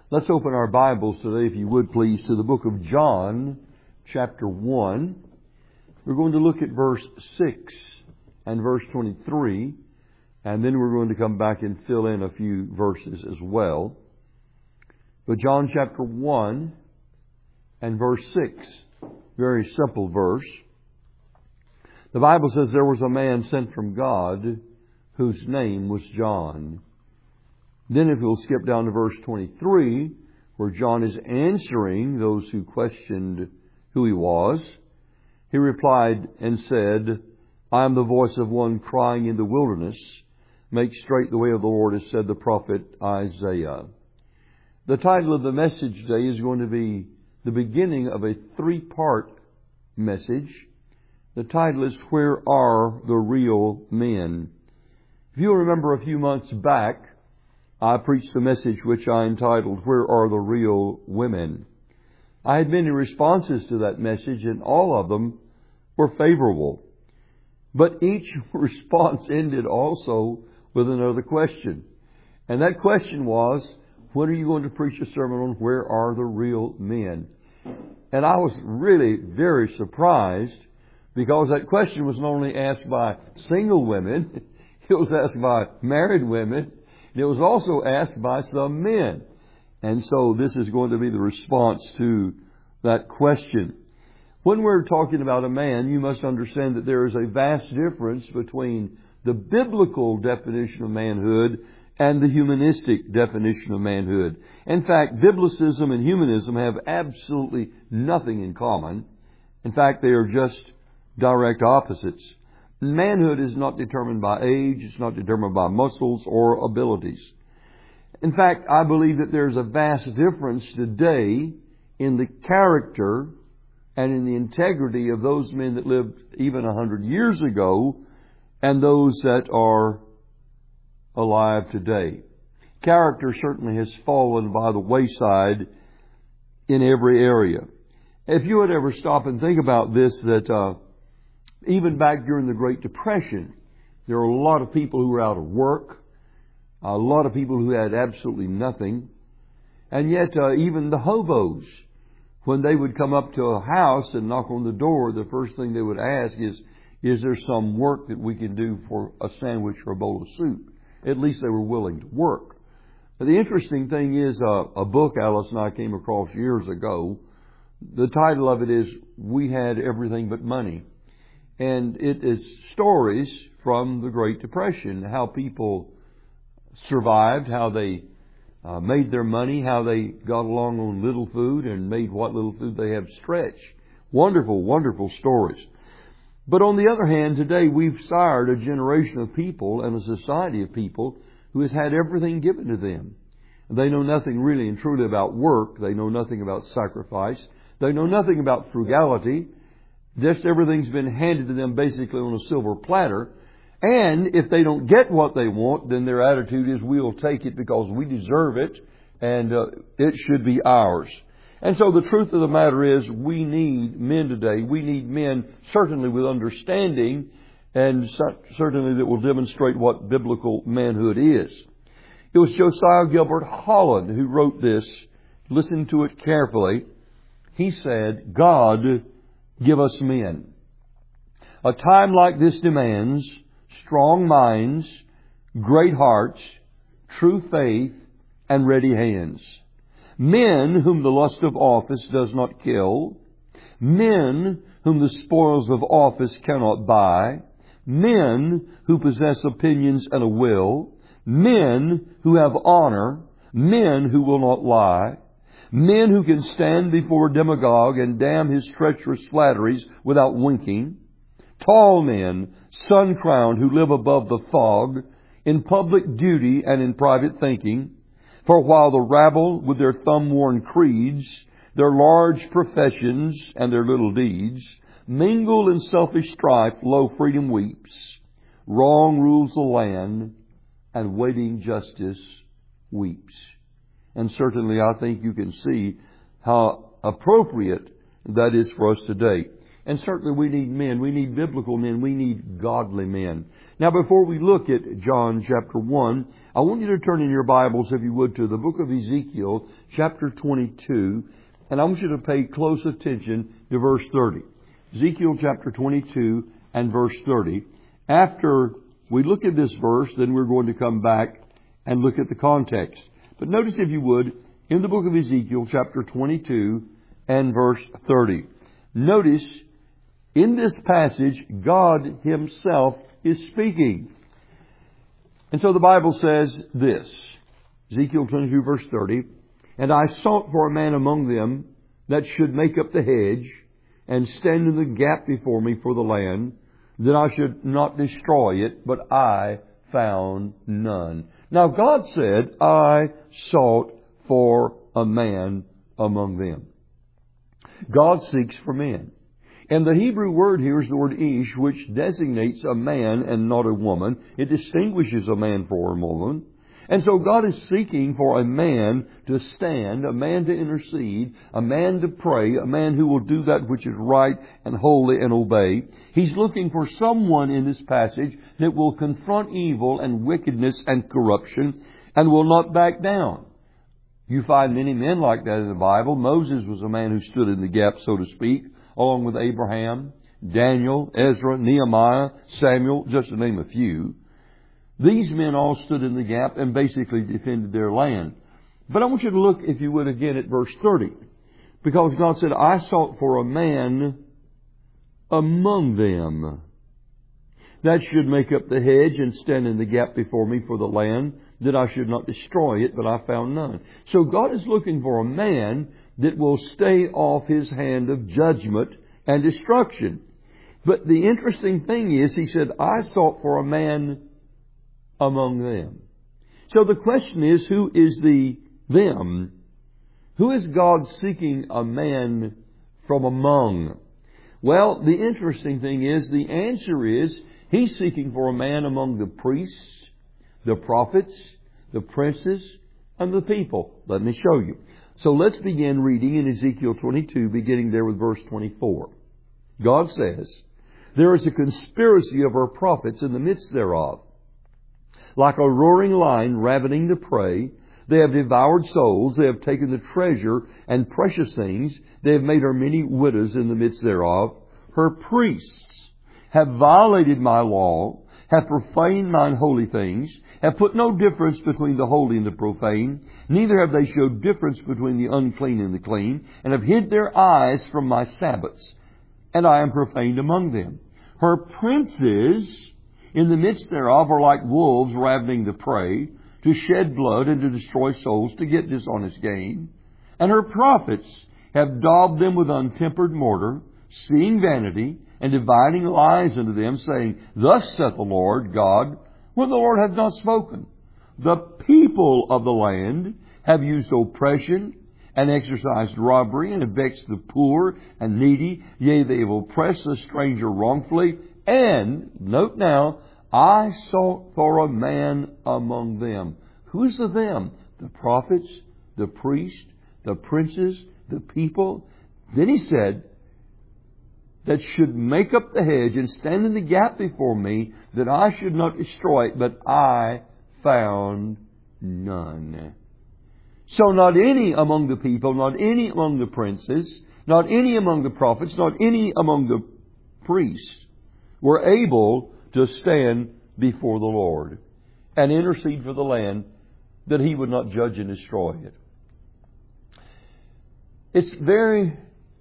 Let's open our Bibles today, if you would please, to the book of John, chapter 1. We're going to look at verse 6 and verse 23, and then we're going to come back and fill in a few verses as well. But John chapter 1 and verse 6, very simple verse. The Bible says there was a man sent from God whose name was John. Then if we'll skip down to verse 23, where John is answering those who questioned who he was, he replied and said, I am the voice of one crying in the wilderness, make straight the way of the Lord, as said the prophet Isaiah. The title of the message today is going to be the beginning of a three-part message. The title is, Where Are the Real Men? If you'll remember a few months back, I preached a message which I entitled, Where Are the Real Women? I had many responses to that message, and all of them were favorable. But each response ended also with another question. And that question was, when are you going to preach a sermon on where are the real men? And I was really very surprised, because that question was not only asked by single women, it was asked by married women, and it was also asked by some men. And so this is going to be the response to that question. When we're talking about a man, you must understand that there is a vast difference between the biblical definition of manhood and the humanistic definition of manhood. In fact, biblicism and humanism have absolutely nothing in common. In fact, they are just direct opposites. Manhood is not determined by age, it's not determined by muscles or abilities. In fact, I believe that there's a vast difference today in the character and in the integrity of those men that lived even 100 years ago and those that are alive today. Character certainly has fallen by the wayside in every area. If you would ever stop and think about this, that even back during the Great Depression, there were a lot of people who were out of work, a lot of people who had absolutely nothing, and yet even the hobos, when they would come up to a house and knock on the door, the first thing they would ask is there some work that we can do for a sandwich or a bowl of soup? At least they were willing to work. But the interesting thing is a book Alice and I came across years ago. The title of it is We Had Everything But Money. And it is stories from the Great Depression, how people survived, how they made their money, how they got along on little food and made what little food they have stretch. Wonderful, wonderful stories. But on the other hand, today we've sired a generation of people and a society of people who has had everything given to them. They know nothing really and truly about work. They know nothing about sacrifice. They know nothing about frugality. Just everything's been handed to them basically on a silver platter. And if they don't get what they want, then their attitude is, we'll take it because we deserve it and it should be ours. And so the truth of the matter is, we need men today. We need men certainly with understanding and certainly that will demonstrate what biblical manhood is. It was Josiah Gilbert Holland who wrote this. Listen to it carefully. He said, God, give us men. A time like this demands strong minds, great hearts, true faith, and ready hands. Men whom the lust of office does not kill. Men whom the spoils of office cannot buy. Men who possess opinions and a will. Men who have honor. Men who will not lie. Men who can stand before a demagogue and damn his treacherous flatteries without winking. Tall men, sun-crowned, who live above the fog, in public duty and in private thinking. For while the rabble, with their thumb-worn creeds, their large professions and their little deeds, mingle in selfish strife, lo, freedom weeps. Wrong rules the land, and waiting justice weeps. And certainly I think you can see how appropriate that is for us today. And certainly we need men. We need biblical men. We need godly men. Now, before we look at John chapter 1, I want you to turn in your Bibles, if you would, to the book of Ezekiel chapter 22. And I want you to pay close attention to verse 30. Ezekiel chapter 22 and verse 30. After we look at this verse, then we're going to come back and look at the context. But notice, if you would, in the book of Ezekiel chapter 22 and verse 30. Notice, in this passage, God Himself is speaking. And so the Bible says this, Ezekiel 22 verse 30, "And I sought for a man among them that should make up the hedge and stand in the gap before me for the land, that I should not destroy it, but I found none." Now God said, "I sought for a man among them." God seeks for men. And the Hebrew word here is the word ish, which designates a man and not a woman. It distinguishes a man from a woman. And so God is seeking for a man to stand, a man to intercede, a man to pray, a man who will do that which is right and holy and obey. He's looking for someone in this passage that will confront evil and wickedness and corruption and will not back down. You find many men like that in the Bible. Moses was a man who stood in the gap, so to speak, along with Abraham, Daniel, Ezra, Nehemiah, Samuel, just to name a few. These men all stood in the gap and basically defended their land. But I want you to look, if you would, again at verse 30. Because God said, "I sought for a man among them that should make up the hedge and stand in the gap before me for the land, that I should not destroy it, but I found none." So God is looking for a man that will stay off His hand of judgment and destruction. But the interesting thing is, He said, "I sought for a man among them." So the question is, who is the them? Who is God seeking a man from among? Well, the interesting thing is, the answer is, He's seeking for a man among the priests, the prophets, the princes, and the people. Let me show you. So let's begin reading in Ezekiel 22, beginning there with verse 24. God says, "There is a conspiracy of our prophets in the midst thereof. Like a roaring lion ravening the prey, they have devoured souls, they have taken the treasure and precious things, they have made her many widows in the midst thereof. Her priests have violated my law, have profaned mine holy things, have put no difference between the holy and the profane, neither have they showed difference between the unclean and the clean, and have hid their eyes from my Sabbaths, and I am profaned among them. Her princes in the midst thereof are like wolves ravening the prey, to shed blood and to destroy souls, to get dishonest gain. And her prophets have daubed them with untempered mortar, seeing vanity, and dividing lies unto them, saying, Thus saith the Lord God, when the Lord hath not spoken. The people of the land have used oppression, and exercised robbery, and have vexed the poor and needy. Yea, they have oppressed the stranger wrongfully. And, note now, I sought for a man among them. Who is the them? The prophets, the priests, the princes, the people. Then he said, that should make up the hedge and stand in the gap before me, that I should not destroy it, but I found none. So not any among the people, not any among the princes, not any among the prophets, not any among the priests were able to stand before the Lord and intercede for the land, that He would not judge and destroy it. It's very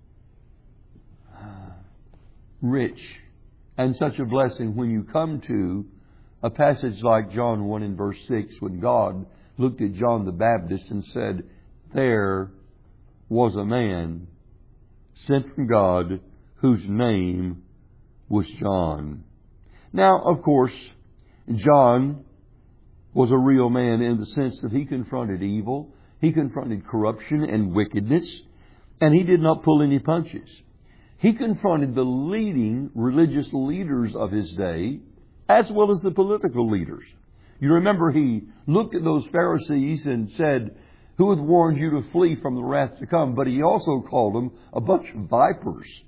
rich and such a blessing when you come to a passage like John 1 and verse 6, when God looked at John the Baptist and said, there was a man sent from God whose name was John. Now, of course, John was a real man in the sense that he confronted evil, he confronted corruption and wickedness, and he did not pull any punches. He confronted the leading religious leaders of his day, as well as the political leaders. You remember he looked at those Pharisees and said, who hath warned you to flee from the wrath to come? But he also called them a bunch of vipers.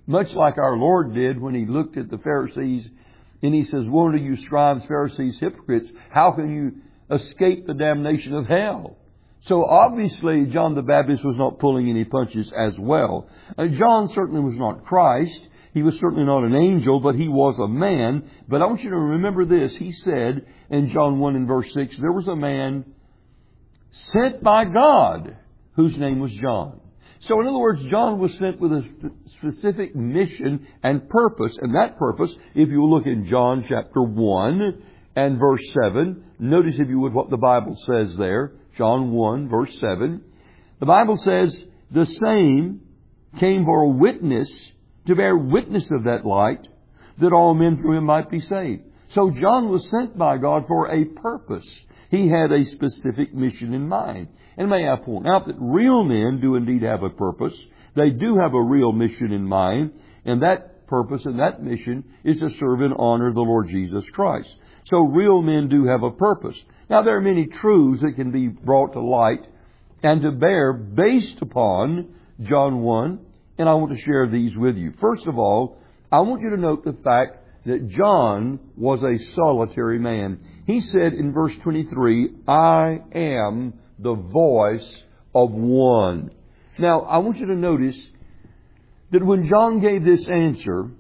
Much like our Lord did when He looked at the Pharisees and He says, "Woe to you, scribes, Pharisees, hypocrites! How can you escape the damnation of hell?" So obviously John the Baptist was not pulling any punches as well. John certainly was not Christ. He was certainly not an angel, but he was a man. But I want you to remember this. He said in John 1 and verse 6, there was a man sent by God whose name was John. So in other words, John was sent with a specific mission and purpose. And that purpose, if you look in John chapter 1 and verse 7, notice if you would what the Bible says there. John 1 verse 7. The Bible says, the same came for a witness, to bear witness of that light, that all men through Him might be saved. So John was sent by God for a purpose. He had a specific mission in mind. And may I point out that real men do indeed have a purpose. They do have a real mission in mind. And that purpose and that mission is to serve and honor the Lord Jesus Christ. So real men do have a purpose. Now there are many truths that can be brought to light and to bear based upon John 1. And I want to share these with you. First of all, I want you to note the fact that John was a solitary man. He said in verse 23, I am the voice of one. Now, I want you to notice that when John gave this answer,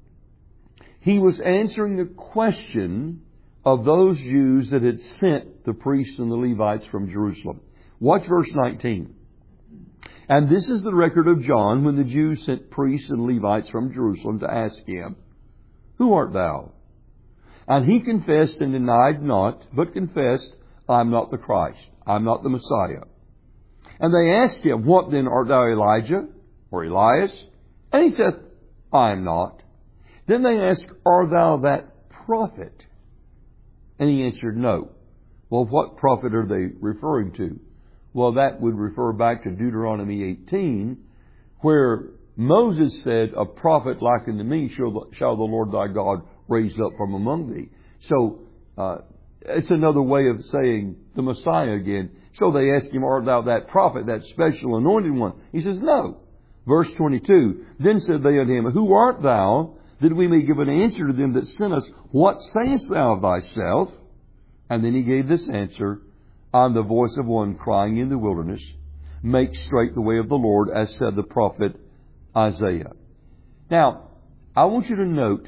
he was answering the question of those Jews that had sent the priests and the Levites from Jerusalem. Watch verse 19. And this is the record of John when the Jews sent priests and Levites from Jerusalem to ask him, Who art thou? And he confessed and denied not, but confessed, I am not the Christ. I am not the Messiah. And they asked him, What then, art thou Elijah or Elias? And he said, I am not. Then they asked, Art thou that prophet? And he answered, No. Well, what prophet are they referring to? Well, that would refer back to Deuteronomy 18, where Moses said, A prophet like unto me shall the Lord thy God raise up from among thee. So, it's another way of saying the Messiah again. So they asked him, Art thou that prophet, that special anointed one? He says, No. Verse 22, Then said they unto him, Who art thou, that we may give an answer to them that sent us? What sayest thou of thyself? And then he gave this answer, I am the voice of one crying in the wilderness, Make straight the way of the Lord, as said the prophet Isaiah. Now, I want you to note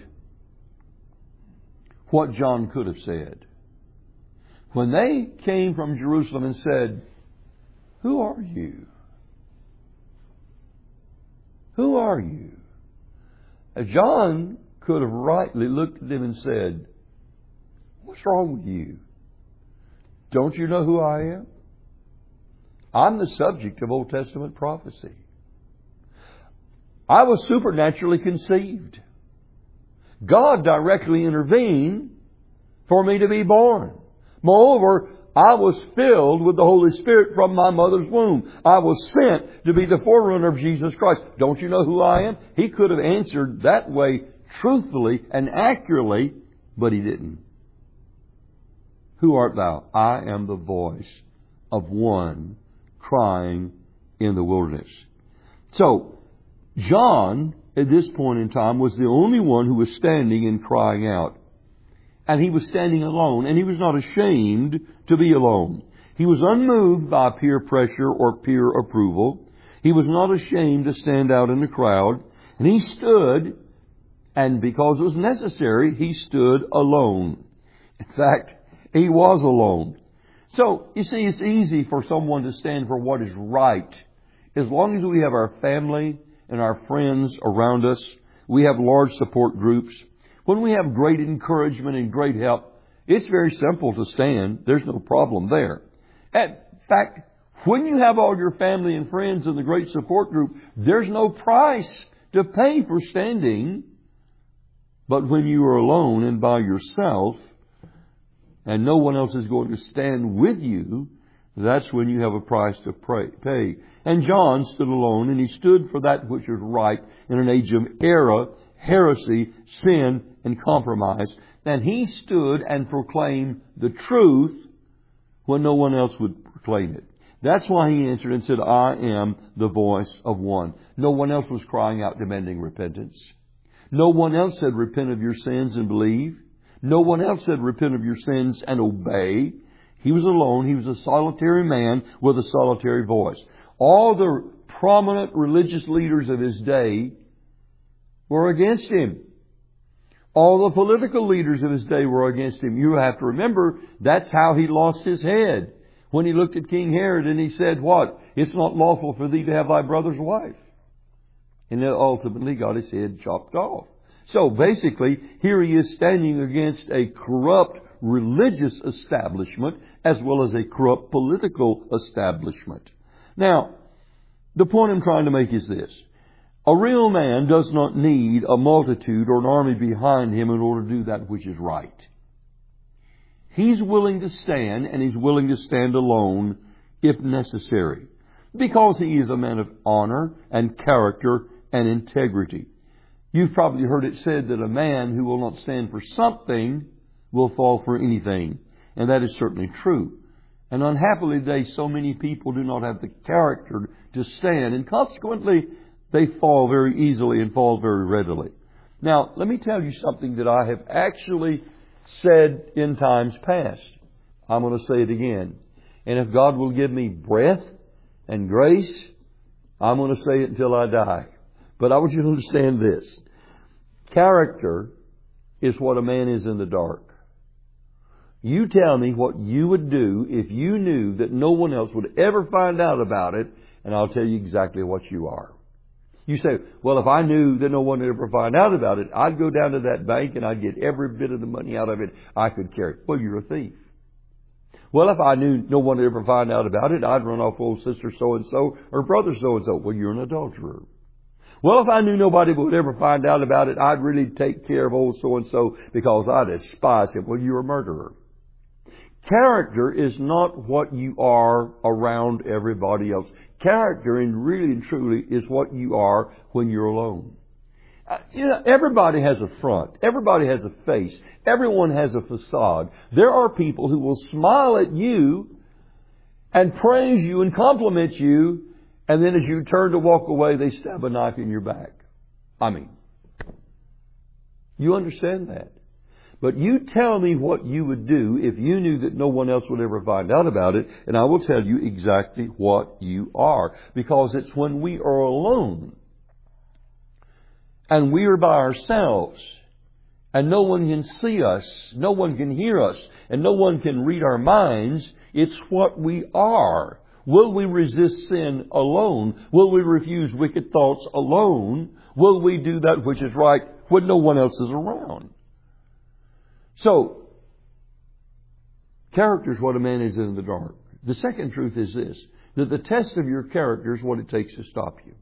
what John could have said. When they came from Jerusalem and said, Who are you? Who are you? John could have rightly looked at them and said, What's wrong with you? Don't you know who I am? I'm the subject of Old Testament prophecy. I was supernaturally conceived. God directly intervened for me to be born. Moreover, I was filled with the Holy Spirit from my mother's womb. I was sent to be the forerunner of Jesus Christ. Don't you know who I am? He could have answered that way truthfully and accurately, but he didn't. Who art thou? I am the voice of one crying in the wilderness. So, John, at this point in time, was the only one who was standing and crying out. And he was standing alone, and he was not ashamed to be alone. He was unmoved by peer pressure or peer approval. He was not ashamed to stand out in the crowd. And he stood, and because it was necessary, he stood alone. In fact, he was alone. So, you see, it's easy for someone to stand for what is right. As long as we have our family and our friends around us, we have large support groups. When we have great encouragement and great help, it's very simple to stand. There's no problem there. In fact, when you have all your family and friends in the great support group, there's no price to pay for standing. But when you are alone and by yourself, and no one else is going to stand with you, that's when you have a price to pay. And John stood alone, and he stood for that which was right in an age of error, heresy, sin, and compromise. And he stood and proclaimed the truth when no one else would proclaim it. That's why He answered and said, I am the voice of one. No one else was crying out demanding repentance. No one else said, repent of your sins and believe. No one else said, repent of your sins and obey. He was alone. He was a solitary man with a solitary voice. All the prominent religious leaders of His day were against Him. All the political leaders of His day were against Him. You have to remember, that's how He lost His head. When He looked at King Herod and He said, what? It's not lawful for thee to have thy brother's wife. And then ultimately got his head chopped off. So basically, here He is standing against a corrupt religious establishment as well as a corrupt political establishment. Now, the point I'm trying to make is this. A real man does not need a multitude or an army behind him in order to do that which is right. He's willing to stand, and He's willing to stand alone if necessary, because He is a man of honor and character and integrity. You've probably heard it said that a man who will not stand for something will fall for anything. And that is certainly true. And unhappily today, so many people do not have the character to stand. And consequently, they fall very easily and fall very readily. Now, let me tell you something that I have actually said in times past. I'm going to say it again. And if God will give me breath and grace, I'm going to say it until I die. But I want you to understand this. Character is what a man is in the dark. You tell me what you would do if you knew that no one else would ever find out about it, and I'll tell you exactly what you are. You say, well, if I knew that no one would ever find out about it, I'd go down to that bank and I'd get every bit of the money out of it I could carry. Well, you're a thief. Well, if I knew no one would ever find out about it, I'd run off old sister so-and-so or brother so-and-so. Well, you're an adulterer. Well, if I knew nobody would ever find out about it, I'd really take care of old so-and-so because I despise him. Well, you're a murderer. Character is not what you are around everybody else. Character, and really and truly, is what you are when you're alone. Everybody has a front. Everybody has a face. Everyone has a facade. There are people who will smile at you and praise you and compliment you, and then as you turn to walk away, they stab a knife in your back. You understand that. But you tell me what you would do if you knew that no one else would ever find out about it, and I will tell you exactly what you are. Because it's when we are alone, and we are by ourselves, and no one can see us, no one can hear us, and no one can read our minds, it's what we are. Will we resist sin alone? Will we refuse wicked thoughts alone? Will we do that which is right when no one else is around? So, character is what a man is in the dark. The second truth is this, that the test of your character is what it takes to stop you.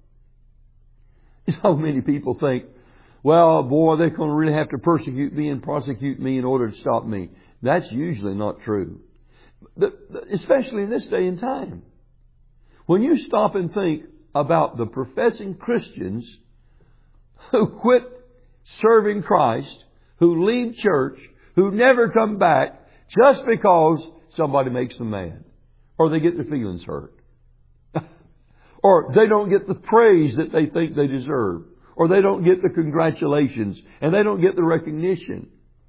So many people think, well, boy, they're going to really have to persecute me and prosecute me in order to stop me. That's usually not true. Especially in this day and time. When you stop and think about the professing Christians who quit serving Christ, who leave church, who never come back just because somebody makes them mad, or they get their feelings hurt, or they don't get the praise that they think they deserve, or they don't get the congratulations, and they don't get the recognition.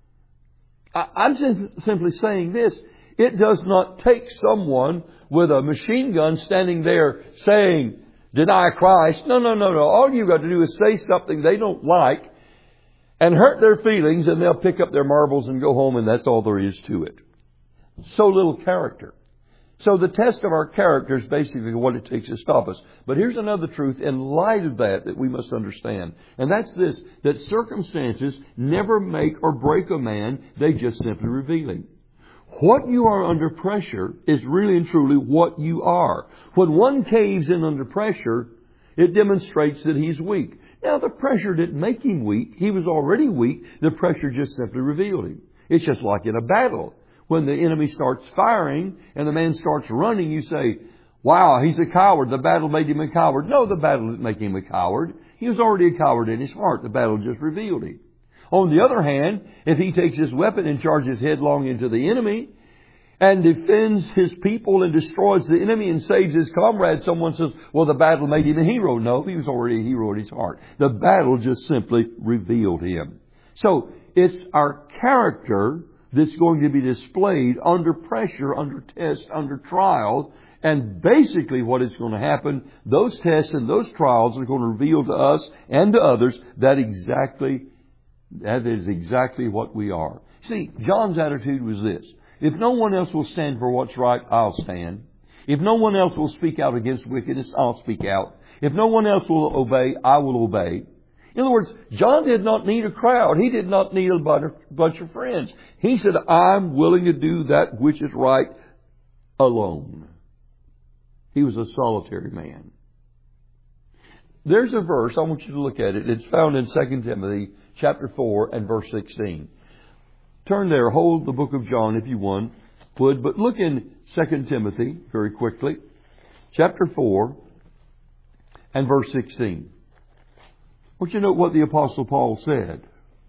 I'm simply saying this. It does not take someone with a machine gun standing there saying, deny Christ. No. All you've got to do is say something they don't like and hurt their feelings, and they'll pick up their marbles and go home, and that's all there is to it. So little character. So the test of our character is basically what it takes to stop us. But here's another truth in light of that we must understand. And that's this, that circumstances never make or break a man. They just simply reveal him. What you are under pressure is really and truly what you are. When one caves in under pressure, it demonstrates that he's weak. Now, the pressure didn't make him weak. He was already weak. The pressure just simply revealed him. It's just like in a battle. When the enemy starts firing and the man starts running, you say, wow, he's a coward. The battle made him a coward. No, the battle didn't make him a coward. He was already a coward in his heart. The battle just revealed him. On the other hand, if he takes his weapon and charges headlong into the enemy, and defends his people and destroys the enemy and saves his comrades, someone says, well, the battle made him a hero. No, he was already a hero in his heart. The battle just simply revealed him. So it's our character that's going to be displayed under pressure, under test, under trial. And basically what is going to happen, those tests and those trials are going to reveal to us and to others that is exactly what we are. See, John's attitude was this. If no one else will stand for what's right, I'll stand. If no one else will speak out against wickedness, I'll speak out. If no one else will obey, I will obey. In other words, John did not need a crowd. He did not need a bunch of friends. He said, I'm willing to do that which is right alone. He was a solitary man. There's a verse, I want you to look at it. It's found in 2 Timothy chapter 4 and verse 16. Turn there, hold the book of John if you would, but look in 2 Timothy very quickly, chapter 4 and verse 16. I want you to note what the Apostle Paul said.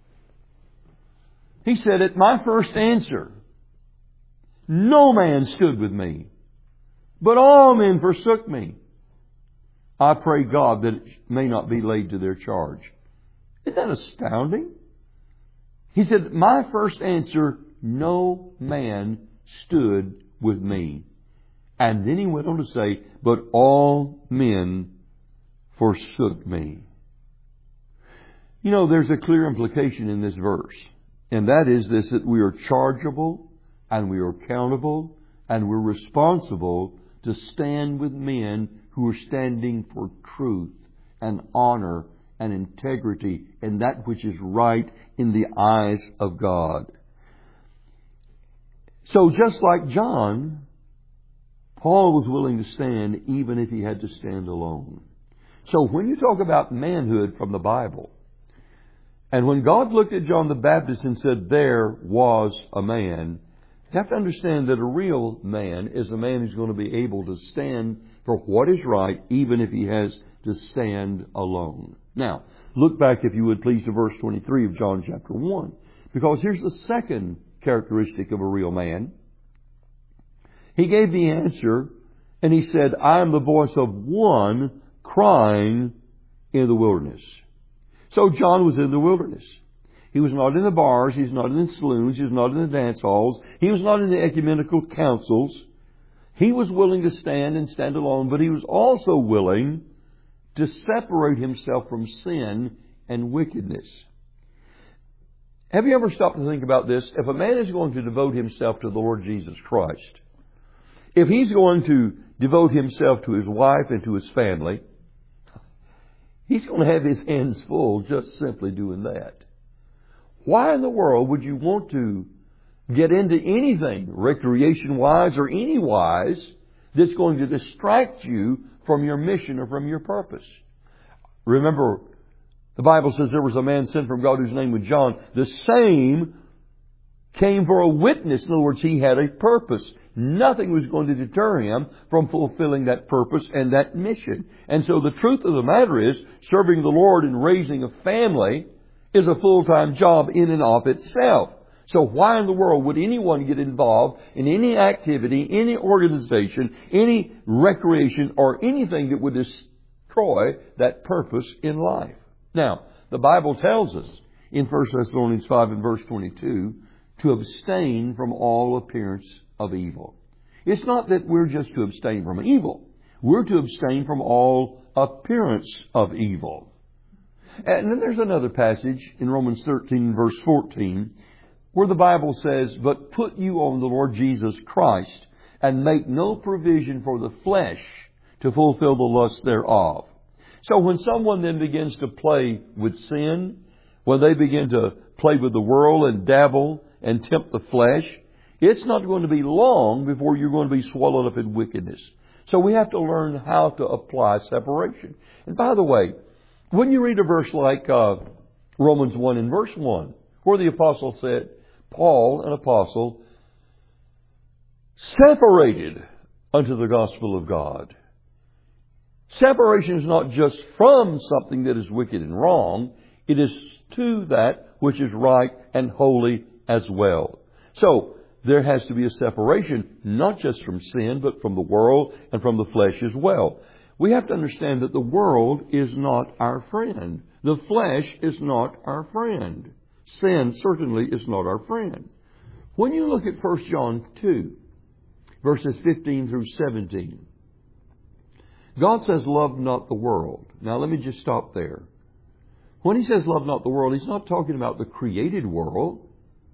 He said, at my first answer, no man stood with me, but all men forsook me. I pray God that it may not be laid to their charge. Isn't that astounding? He said, my first answer, no man stood with me. And then he went on to say, but all men forsook me. You know, there's a clear implication in this verse. And that is this, that we are chargeable and we are accountable and we're responsible to stand with men who are standing for truth and honor and integrity and that which is right in the eyes of God. So just like John, Paul was willing to stand even if he had to stand alone. So when you talk about manhood from the Bible, and when God looked at John the Baptist and said, there was a man, you have to understand that a real man is a man who's going to be able to stand for what is right, even if he has to stand alone. Now, look back, if you would please, to verse 23 of John chapter 1. Because here's the second characteristic of a real man. He gave the answer, and he said, I am the voice of one crying in the wilderness. So John was in the wilderness. He was not in the bars. He was not in the saloons. He was not in the dance halls. He was not in the ecumenical councils. He was willing to stand and stand alone, but he was also willing to separate himself from sin and wickedness. Have you ever stopped to think about this? If a man is going to devote himself to the Lord Jesus Christ, if he's going to devote himself to his wife and to his family, he's going to have his hands full just simply doing that. Why in the world would you want to get into anything, recreation-wise or any-wise, that's going to distract you from your mission or from your purpose? Remember, the Bible says there was a man sent from God whose name was John. The same came for a witness. In other words, he had a purpose. Nothing was going to deter him from fulfilling that purpose and that mission. And so the truth of the matter is, serving the Lord and raising a family is a full-time job in and of itself. So why in the world would anyone get involved in any activity, any organization, any recreation, or anything that would destroy that purpose in life? Now, the Bible tells us in 1 Thessalonians 5 and verse 22 to abstain from all appearance of evil. It's not that we're just to abstain from evil. We're to abstain from all appearance of evil. And then there's another passage in Romans 13 verse 14 where the Bible says, but put you on the Lord Jesus Christ and make no provision for the flesh to fulfill the lust thereof. So when someone then begins to play with sin, when they begin to play with the world and dabble and tempt the flesh, it's not going to be long before you're going to be swallowed up in wickedness. So we have to learn how to apply separation. And by the way, when you read a verse like Romans 1 and verse 1, where the apostle said, Paul, an apostle, separated unto the gospel of God. Separation is not just from something that is wicked and wrong. It is to that which is right and holy as well. So, there has to be a separation, not just from sin, but from the world and from the flesh as well. We have to understand that the world is not our friend. The flesh is not our friend. Sin certainly is not our friend. When you look at 1 John 2, verses 15 through 17, God says, love not the world. Now let me just stop there. When He says love not the world, He's not talking about the created world.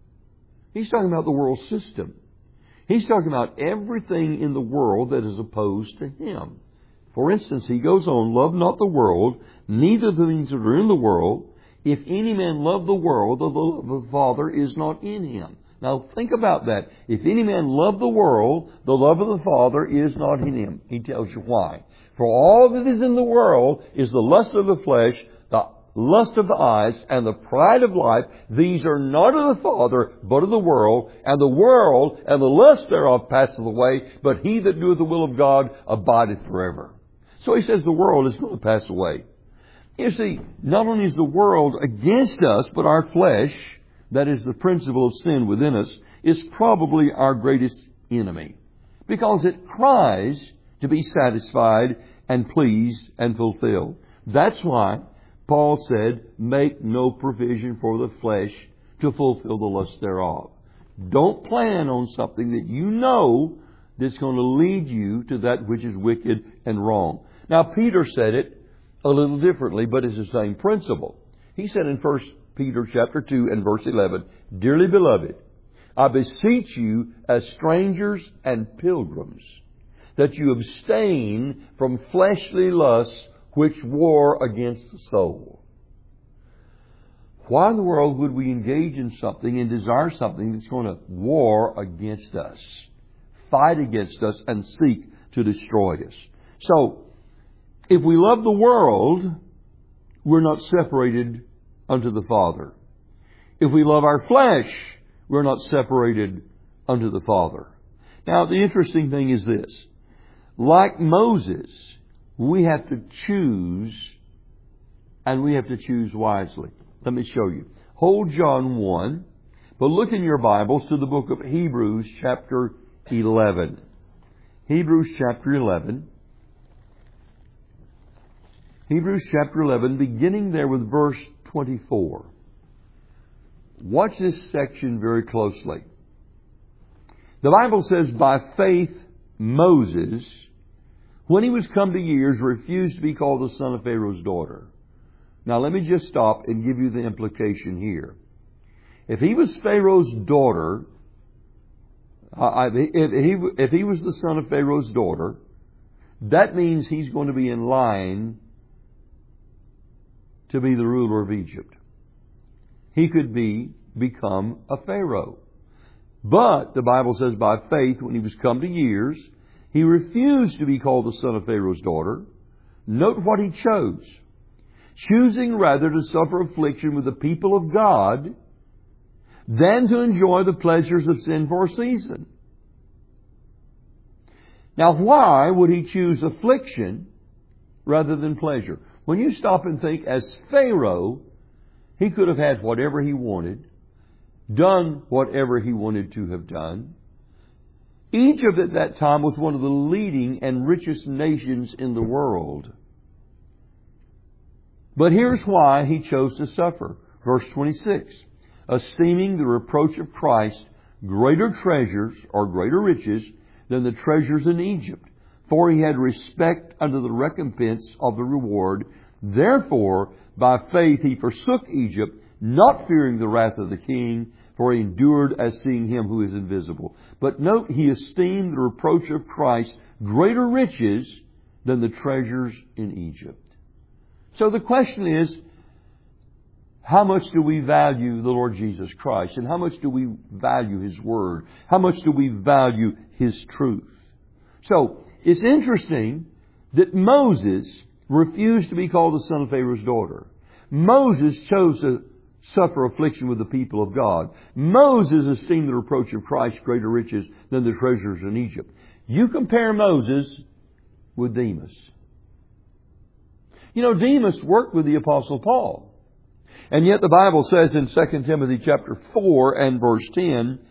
He's talking about the world system. He's talking about everything in the world that is opposed to Him. For instance, He goes on, love not the world, neither the things that are in the world. If any man love the world, the love of the Father is not in him. Now think about that. If any man love the world, the love of the Father is not in him. He tells you why. For all that is in the world is the lust of the flesh, the lust of the eyes, and the pride of life. These are not of the Father, but of the world. And the world and the lust thereof passeth away, but he that doeth the will of God abideth forever. So He says the world is going to pass away. You see, not only is the world against us, but our flesh, that is the principle of sin within us, is probably our greatest enemy. Because it cries to be satisfied and pleased and fulfilled. That's why Paul said, make no provision for the flesh to fulfill the lust thereof. Don't plan on something that you know that's going to lead you to that which is wicked and wrong. Now, Peter said it a little differently, but it's the same principle. He said in 1 Peter chapter 2 and verse 11, Dearly beloved, I beseech you as strangers and pilgrims, that you abstain from fleshly lusts which war against the soul. Why in the world would we engage in something and desire something that's going to war against us, fight against us, and seek to destroy us? So, if we love the world, we're not separated unto the Father. If we love our flesh, we're not separated unto the Father. Now, the interesting thing is this. Like Moses, we have to choose, and we have to choose wisely. Let me show you. Hold John 1, but look in your Bibles to the book of Hebrews chapter 11. Hebrews chapter 11. Hebrews chapter 11, beginning there with verse 24. Watch this section very closely. The Bible says, by faith Moses, when he was come to years, refused to be called the son of Pharaoh's daughter. Now let me just stop and give you the implication here. If he was Pharaoh's daughter, if he was the son of Pharaoh's daughter, that means he's going to be in line to be the ruler of Egypt. He could become a Pharaoh. But the Bible says by faith, when he was come to years, he refused to be called the son of Pharaoh's daughter. Note what he chose. Choosing rather to suffer affliction with the people of God than to enjoy the pleasures of sin for a season. Now, why would he choose affliction rather than pleasure? When you stop and think, as Pharaoh, he could have had whatever he wanted, done whatever he wanted to have done. Egypt at that time was one of the leading and richest nations in the world. But here's why he chose to suffer. Verse 26. Esteeming the reproach of Christ greater treasures or greater riches than the treasures in Egypt. For he had respect unto the recompense of the reward. Therefore, by faith he forsook Egypt, not fearing the wrath of the king, for he endured as seeing him who is invisible. But note, he esteemed the reproach of Christ greater riches than the treasures in Egypt. So the question is, how much do we value the Lord Jesus Christ? And how much do we value His Word? How much do we value His truth? So, it's interesting that Moses refused to be called the son of Pharaoh's daughter. Moses chose to suffer affliction with the people of God. Moses esteemed the reproach of Christ greater riches than the treasures in Egypt. You compare Moses with Demas. You know, Demas worked with the Apostle Paul. And yet the Bible says in 2 Timothy chapter 4 and verse 10,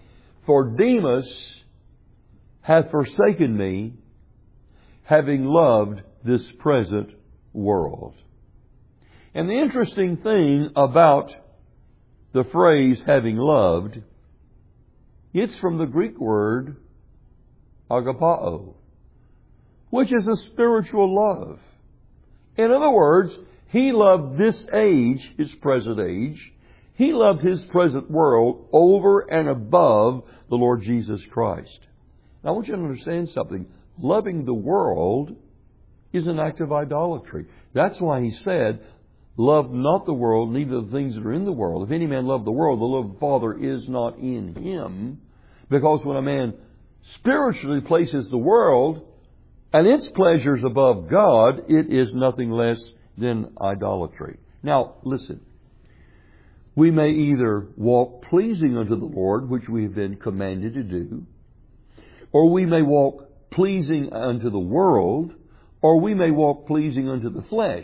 For Demas hath forsaken me, having loved this present world. And the interesting thing about the phrase having loved, it's from the Greek word agapao, which is a spiritual love. In other words, he loved this age, his present age. He loved his present world over and above the Lord Jesus Christ. Now I want you to understand something. Loving the world is an act of idolatry. That's why he said, love not the world, neither the things that are in the world. If any man love the world, the love of the Father is not in him. Because when a man spiritually places the world and its pleasures above God, it is nothing less than idolatry. Now, listen. We may either walk pleasing unto the Lord, which we have been commanded to do, or we may walk pleasing unto the world, or we may walk pleasing unto the flesh.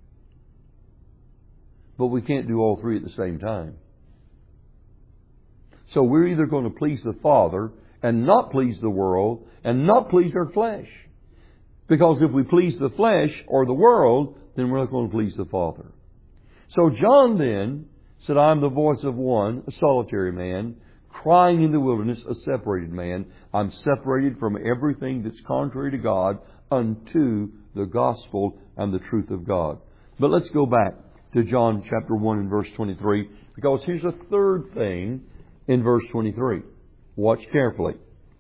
But we can't do all three at the same time. So we're either going to please the Father and not please the world and not please our flesh. Because if we please the flesh or the world, then we're not going to please the Father. So John then said, I am the voice of one, a solitary man, crying in the wilderness, a separated man. I'm separated from everything that's contrary to God unto the gospel and the truth of God. But let's go back to John chapter 1 and verse 23, because here's a third thing in verse 23. Watch carefully.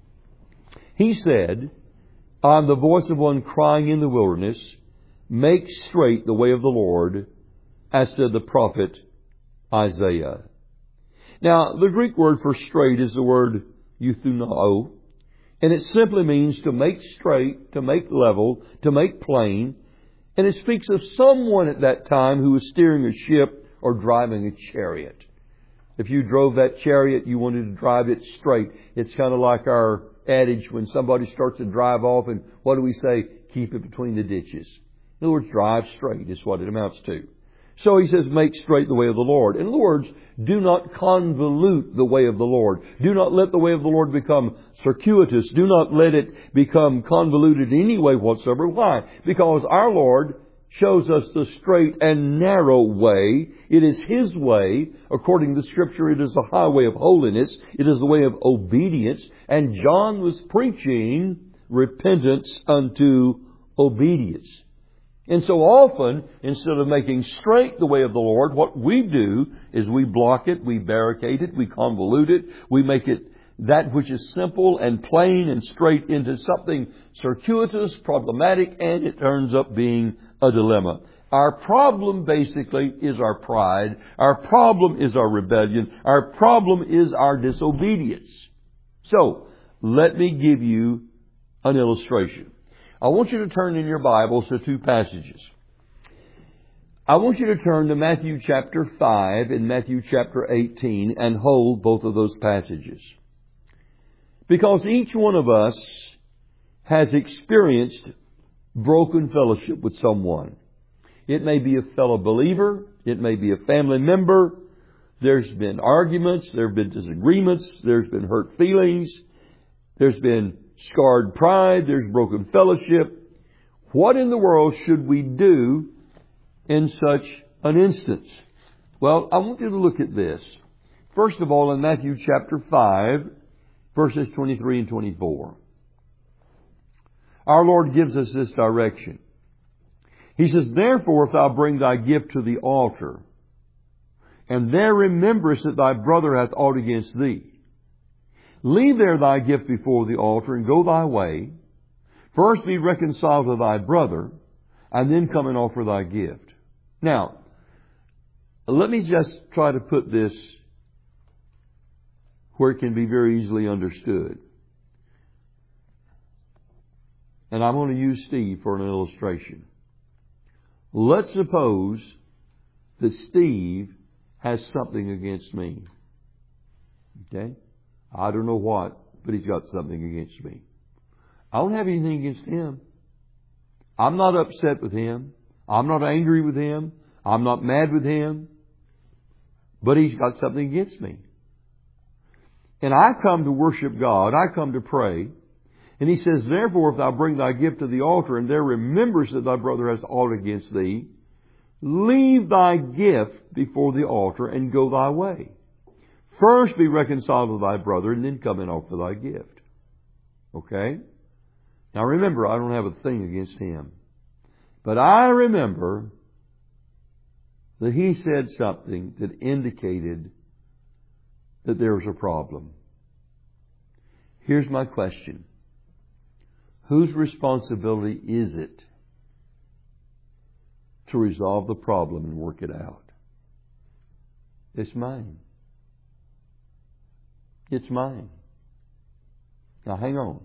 He said, I'm the voice of one crying in the wilderness, make straight the way of the Lord, as said the prophet Isaiah. Now, the Greek word for straight is the word euthunao, and it simply means to make straight, to make level, to make plain, and it speaks of someone at that time who was steering a ship or driving a chariot. If you drove that chariot, you wanted to drive it straight. It's kind of like our adage when somebody starts to drive off, and what do we say? Keep it between the ditches. In other words, drive straight is what it amounts to. So he says, make straight the way of the Lord. In other words, do not convolute the way of the Lord. Do not let the way of the Lord become circuitous. Do not let it become convoluted in any way whatsoever. Why? Because our Lord shows us the straight and narrow way. It is His way. According to the Scripture, it is the highway of holiness. It is the way of obedience. And John was preaching repentance unto obedience. And so often, instead of making straight the way of the Lord, what we do is we block it, we barricade it, we convolute it, we make it that which is simple and plain and straight into something circuitous, problematic, and it turns up being a dilemma. Our problem basically is our pride. Our problem is our rebellion. Our problem is our disobedience. So, let me give you an illustration. I want you to turn in your Bibles to two passages. I want you to turn to Matthew chapter 5 and Matthew chapter 18 and hold both of those passages. Because each one of us has experienced broken fellowship with someone. It may be a fellow believer. It may be a family member. There's been arguments. There have been disagreements. There's been hurt feelings. There's been scarred pride. There's broken fellowship. What in the world should we do in such an instance? Well, I want you to look at this. First of all, in Matthew chapter 5, verses 23 and 24. Our Lord gives us this direction. He says, therefore, if thou bring thy gift to the altar, and there rememberest that thy brother hath aught against thee, leave there thy gift before the altar, and go thy way. First be reconciled to thy brother, and then come and offer thy gift. Now, let me just try to put this where it can be very easily understood. And I'm going to use Steve for an illustration. Let's suppose that Steve has something against me. Okay? I don't know what, but he's got something against me. I don't have anything against him. I'm not upset with him. I'm not angry with him. I'm not mad with him. But he's got something against me. and I come to worship God, I come to pray, and he says, therefore, if thou bring thy gift to the altar, and there remembers that thy brother has aught against thee, leave thy gift before the altar and go thy way. First be reconciled to thy brother, and then come and offer thy gift. Okay? Now remember, I don't have a thing against him. But I remember that he said something that indicated that there was a problem. Here's my question. Whose responsibility is it to resolve the problem and work it out? It's mine. It's mine. Now hang on.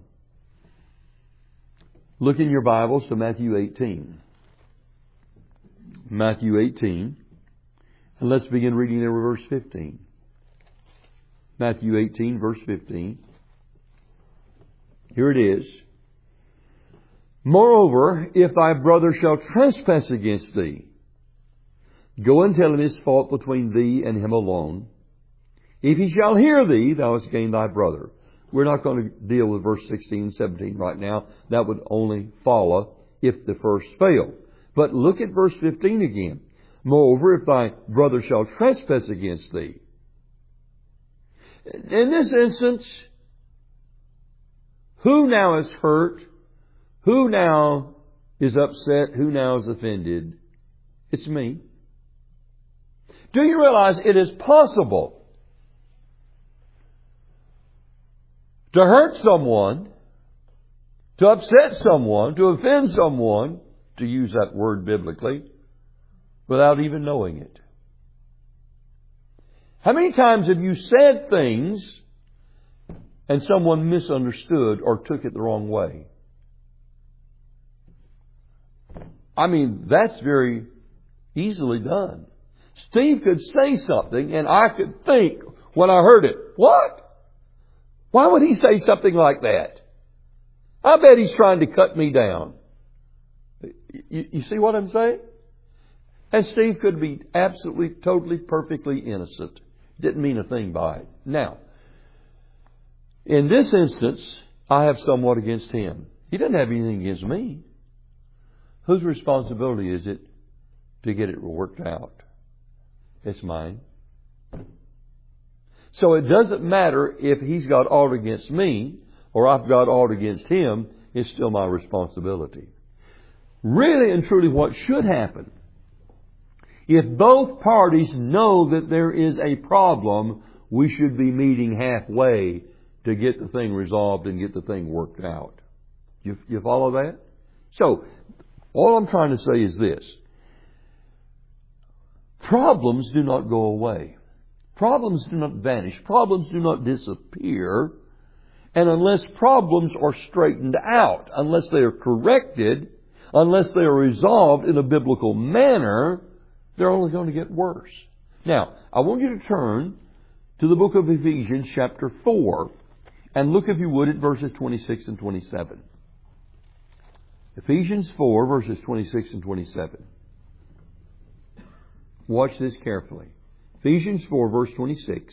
Look in your Bibles to Matthew 18. Matthew 18. And let's begin reading there with verse 15. Matthew 18, verse 15. Here it is. Moreover, if thy brother shall trespass against thee, go and tell him his fault between thee and him alone. If he shall hear thee, thou hast gained thy brother. We're not going to deal with verse 16 and 17 right now. That would only follow if the first failed. But look at verse 15 again. Moreover, if thy brother shall trespass against thee. In this instance, who now is hurt? Who now is upset? Who now is offended? It's me. Do you realize it is possible to hurt someone, to upset someone, to offend someone, to use that word biblically, without even knowing it? How many times have you said things and someone misunderstood or took it the wrong way? I mean, that's very easily done. Steve could say something and I could think when I heard it, what? Why would he say something like that? I bet he's trying to cut me down. You see what I'm saying? And Steve could be absolutely, totally, perfectly innocent. Didn't mean a thing by it. Now, in this instance, I have somewhat against him. He doesn't have anything against me. Whose responsibility is it to get it worked out? It's mine. So it doesn't matter if he's got aught against me or I've got aught against him. It's still my responsibility. Really and truly what should happen, if both parties know that there is a problem, we should be meeting halfway to get the thing resolved and get the thing worked out. You follow that? So, all I'm trying to say is this. Problems do not go away. Problems do not vanish. Problems do not disappear. And unless problems are straightened out, unless they are corrected, unless they are resolved in a biblical manner, they're only going to get worse. Now, I want you to turn to the book of Ephesians chapter 4 and look, if you would, at verses 26 and 27. Ephesians 4, verses 26 and 27. Watch this carefully. Ephesians 4, verse 26.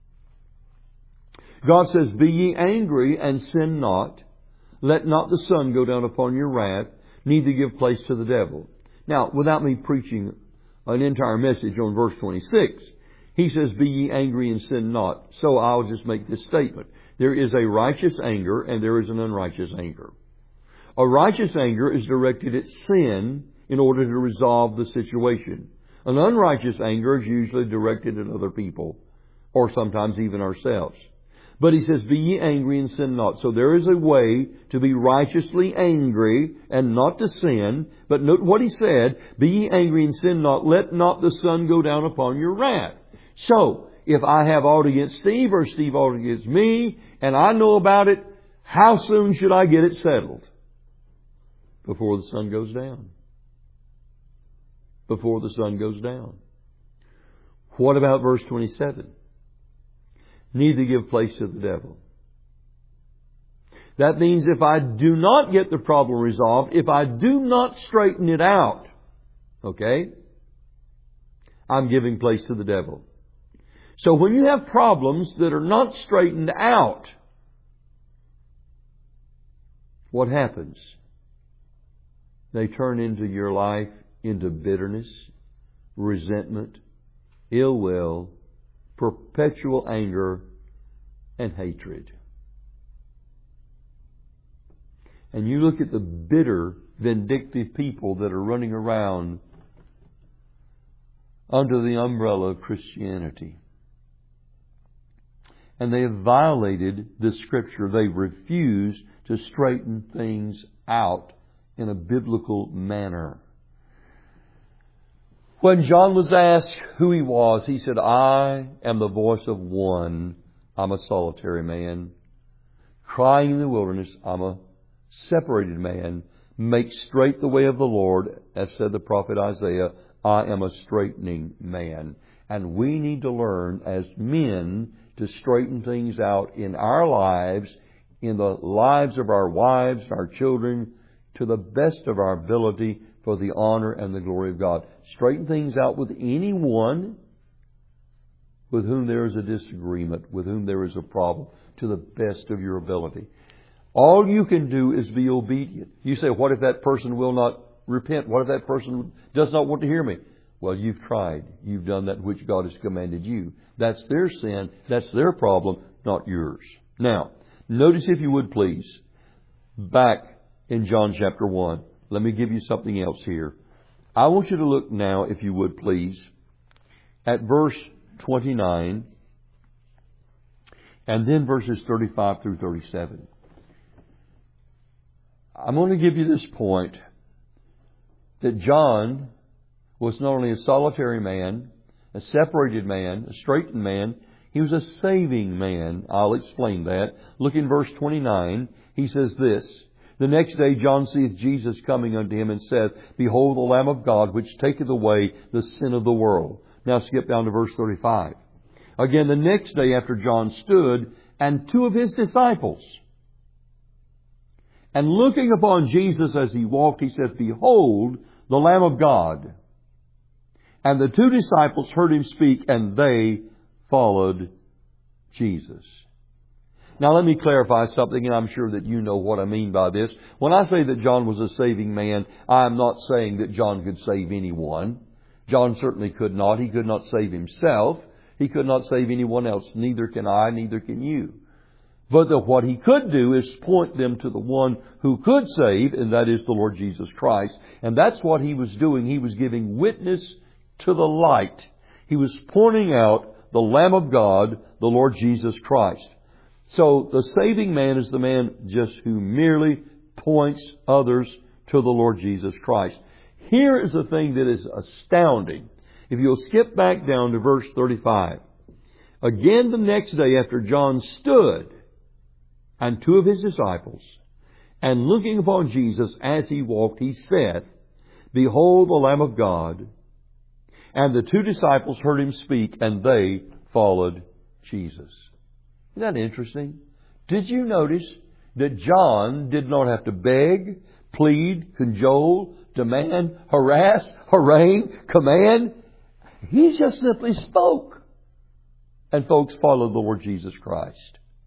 God says, be ye angry and sin not. Let not the sun go down upon your wrath, neither give place to the devil. Now, without me preaching an entire message on verse 26, he says, be ye angry and sin not. So I'll just make this statement. There is a righteous anger and there is an unrighteous anger. A righteous anger is directed at sin in order to resolve the situation. An unrighteous anger is usually directed at other people, or sometimes even ourselves. But he says, be ye angry and sin not. So there is a way to be righteously angry and not to sin. But note what he said, be ye angry and sin not. Let not the sun go down upon your wrath. So, if I have aught against Steve or Steve aught against me, and I know about it, how soon should I get it settled? Before the sun goes down. Before the sun goes down. What about verse 27? Neither give place to the devil. That means if I do not get the problem resolved, if I do not straighten it out, okay, I'm giving place to the devil. So when you have problems that are not straightened out, what happens? They turn into your life into bitterness, resentment, ill will, perpetual anger, and hatred. And you look at the bitter, vindictive people that are running around under the umbrella of Christianity. And they have violated the Scripture. They refuse to straighten things out in a biblical manner. When John was asked who he was, he said, I am the voice of one. I'm a solitary man. Crying in the wilderness, I'm a separated man. Make straight the way of the Lord, as said the prophet Isaiah, I am a straightening man. And we need to learn as men to straighten things out in our lives, in the lives of our wives, our children, to the best of our ability for the honor and the glory of God. Straighten things out with anyone with whom there is a disagreement, with whom there is a problem, to the best of your ability. All you can do is be obedient. You say, what if that person will not repent? What if that person does not want to hear me? Well, you've tried. You've done that which God has commanded you. That's their sin. That's their problem, not yours. Now, notice if you would please, back in John chapter 1. Let me give you something else here. I want you to look now, if you would please, at verse 29 and then verses 35 through 37. I'm going to give you this point that John was not only a solitary man, a separated man, a straightened man, he was a saving man. I'll explain that. Look in verse 29. He says this, The next day John seeth Jesus coming unto him and saith, Behold the Lamb of God, which taketh away the sin of the world. Now skip down to verse 35. Again, the next day after John stood, and two of his disciples, and looking upon Jesus as he walked, he said, Behold the Lamb of God. And the two disciples heard him speak, and they followed Jesus. Now let me clarify something, and I'm sure that you know what I mean by this. When I say that John was a saving man, I'm not saying that John could save anyone. John certainly could not. He could not save himself. He could not save anyone else. Neither can I, neither can you. But what he could do is point them to the one who could save, and that is the Lord Jesus Christ. And that's what he was doing. He was giving witness to the light. He was pointing out the Lamb of God, the Lord Jesus Christ. So the saving man is the man just who merely points others to the Lord Jesus Christ. Here is the thing that is astounding. If you'll skip back down to verse 35. Again the next day after John stood, and two of his disciples, and looking upon Jesus as he walked, he said, Behold the Lamb of God. And the two disciples heard him speak, and they followed Jesus. Isn't that interesting? Did you notice that John did not have to beg, plead, cajole, demand, harass, harangue, command? He just simply spoke. And folks followed the Lord Jesus Christ.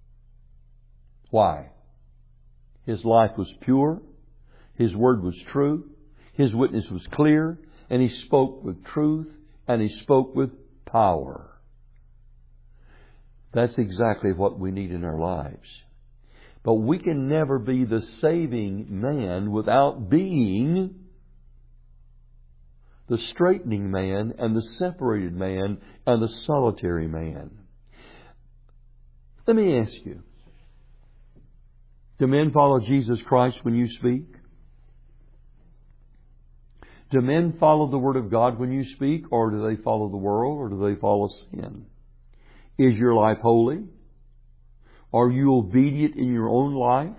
Why? His life was pure. His word was true. His witness was clear. And he spoke with truth. And he spoke with power. That's exactly what we need in our lives. But we can never be the saving man without being the straightening man and the separated man and the solitary man. Let me ask you, do men follow Jesus Christ when you speak? Do men follow the Word of God when you speak, or do they follow the world, or do they follow sin? Is your life holy? Are you obedient in your own life?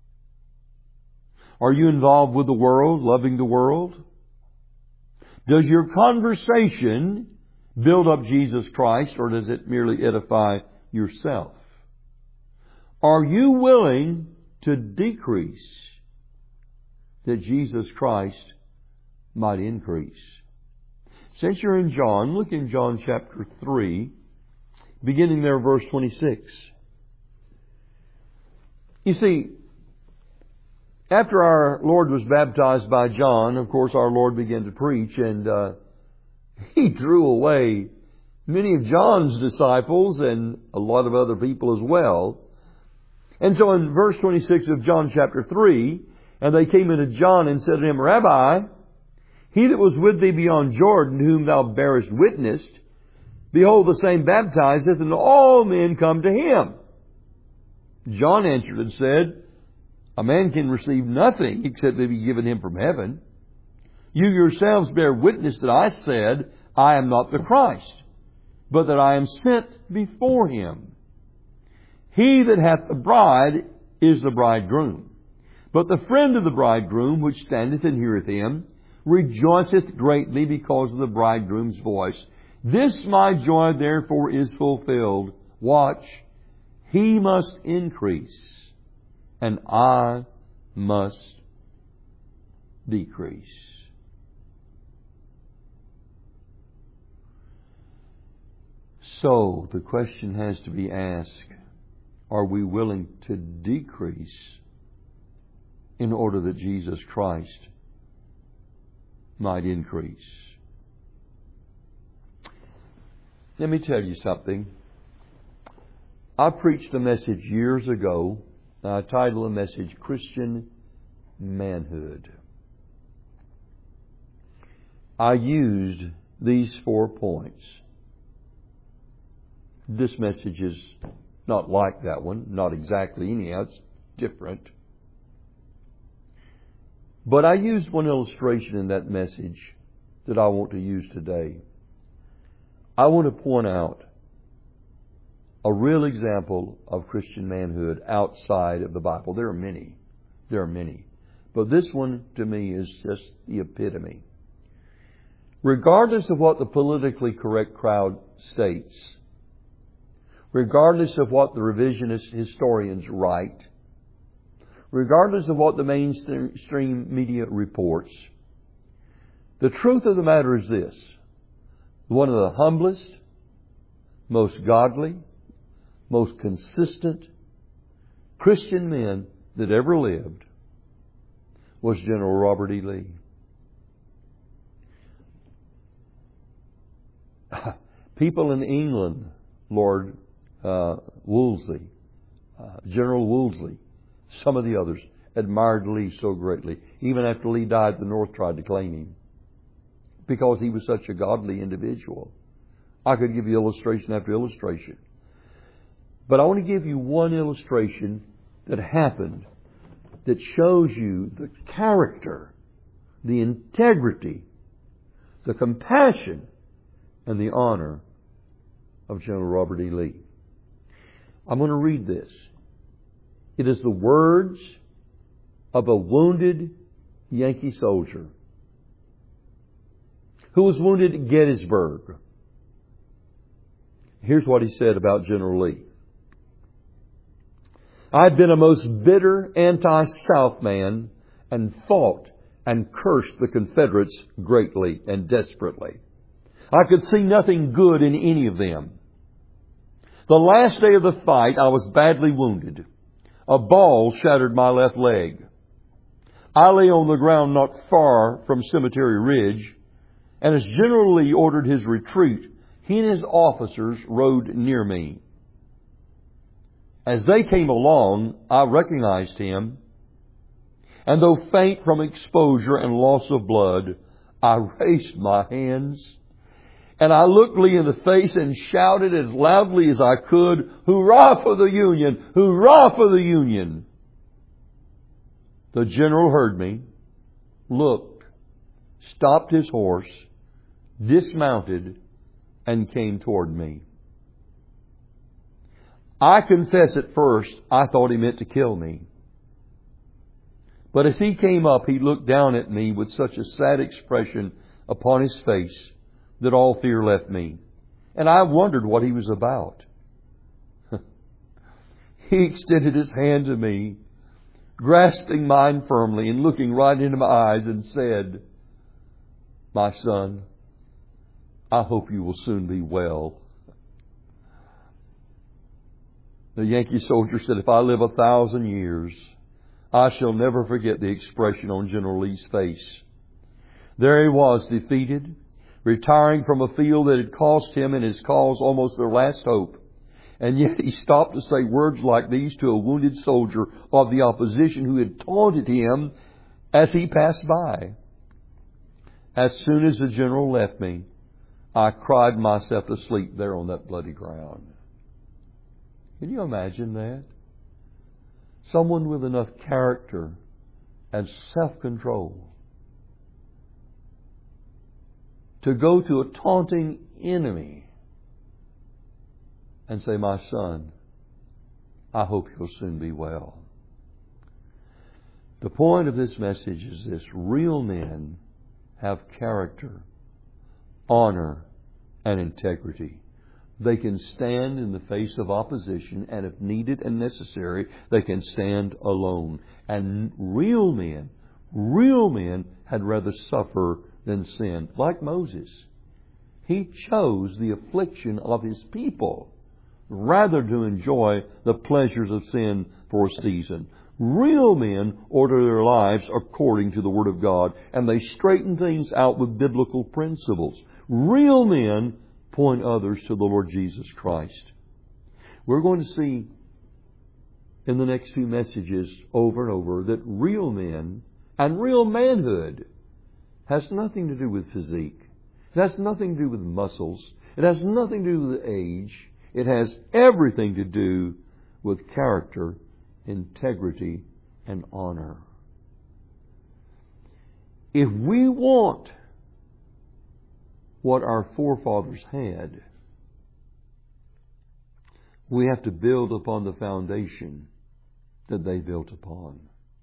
Are you involved with the world, loving the world? Does your conversation build up Jesus Christ, or does it merely edify yourself? Are you willing to decrease that Jesus Christ might increase? Since you're in John, look in John chapter 3 beginning there, verse 26. You see, after our Lord was baptized by John, of course, our Lord began to preach, and He drew away many of John's disciples and a lot of other people as well. And so in verse 26 of John chapter 3, and they came unto John and said to him, Rabbi, he that was with thee beyond Jordan, whom thou bearest witness, behold, the same baptizeth, and all men come to him. John answered and said, a man can receive nothing except it be given him from heaven. You yourselves bear witness that I said, I am not the Christ, but that I am sent before him. He that hath the bride is the bridegroom. But the friend of the bridegroom, which standeth and heareth him, rejoiceth greatly because of the bridegroom's voice. This my joy therefore is fulfilled. Watch, he must increase, and I must decrease. So the question has to be asked, are we willing to decrease in order that Jesus Christ might increase? Let me tell you something. I preached a message years ago. I titled the message, Christian Manhood. I used these 4 points. This message is not like that one, not exactly anyhow, it's different. But I used one illustration in that message that I want to use today. I want to point out a real example of Christian manhood outside of the Bible. There are many. But this one, to me, is just the epitome. Regardless of what the politically correct crowd states, regardless of what the revisionist historians write, regardless of what the mainstream media reports, the truth of the matter is this. One of the humblest, most godly, most consistent Christian men that ever lived was General Robert E. Lee. People in England, Lord Wolseley, General Wolseley, some of the others admired Lee so greatly. Even after Lee died, the North tried to claim him because he was such a godly individual. I could give you illustration after illustration. But I want to give you one illustration that happened that shows you the character, the integrity, the compassion, and the honor of General Robert E. Lee. I'm going to read this. It is the words of a wounded Yankee soldier who was wounded at Gettysburg. Here's what he said about General Lee. I've been a most bitter anti-South man and fought and cursed the Confederates greatly and desperately. I could see nothing good in any of them. The last day of the fight, I was badly wounded. A ball shattered my left leg. I lay on the ground not far from Cemetery Ridge, and as General Lee ordered his retreat, he and his officers rode near me. As they came along, I recognized him, and though faint from exposure and loss of blood, I raised my hands, and I looked Lee in the face and shouted as loudly as I could, "Hurrah for the Union! Hurrah for the Union!" The general heard me, looked, stopped his horse, dismounted, and came toward me. I confess at first I thought he meant to kill me. But as he came up, he looked down at me with such a sad expression upon his face that all fear left me. And I wondered what he was about. He extended his hand to me, grasping mine firmly and looking right into my eyes, and said, "My son, I hope you will soon be well." The Yankee soldier said, "If I live 1,000 years, I shall never forget the expression on General Lee's face." There he was, defeated, retiring from a field that had cost him and his cause almost their last hope. And yet he stopped to say words like these to a wounded soldier of the opposition who had taunted him as he passed by. "As soon as the general left me, I cried myself to sleep there on that bloody ground." Can you imagine that? Someone with enough character and self-control to go to a taunting enemy and say, "My son, I hope you'll soon be well." The point of this message is this: real men have character, honor, and integrity. They can stand in the face of opposition, and if needed and necessary, they can stand alone. And real men had rather suffer than sin. Like Moses, he chose the affliction of his people rather to enjoy the pleasures of sin for a season. Real men order their lives according to the Word of God, and they straighten things out with biblical principles. Real men point others to the Lord Jesus Christ. We're going to see in the next few messages over and over that real men and real manhood has nothing to do with physique. It has nothing to do with muscles. It has nothing to do with age. It has everything to do with character, integrity, and honor. If we want what our forefathers had, we have to build upon the foundation that they built upon.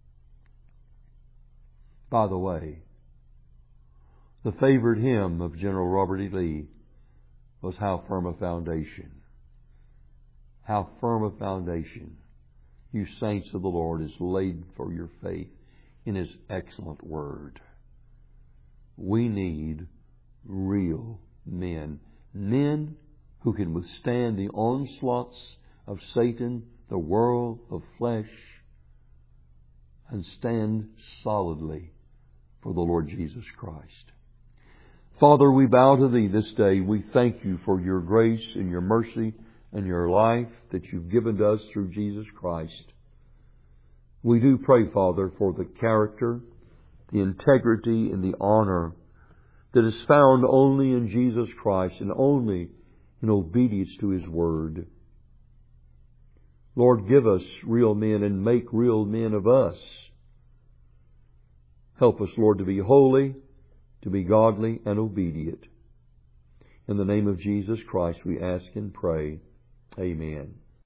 By the way, the favorite hymn of General Robert E. Lee was "How Firm a Foundation." How firm a foundation, you saints of the Lord, is laid for your faith in His excellent Word. We need real men. Men who can withstand the onslaughts of Satan, the world, of flesh, and stand solidly for the Lord Jesus Christ. Father, we bow to Thee this day. We thank You for Your grace and Your mercy and Your life that You've given to us through Jesus Christ. We do pray, Father, for the character, the integrity, and the honor that is found only in Jesus Christ and only in obedience to His Word. Lord, give us real men and make real men of us. Help us, Lord, to be holy, to be godly and obedient. In the name of Jesus Christ we ask and pray. Amen.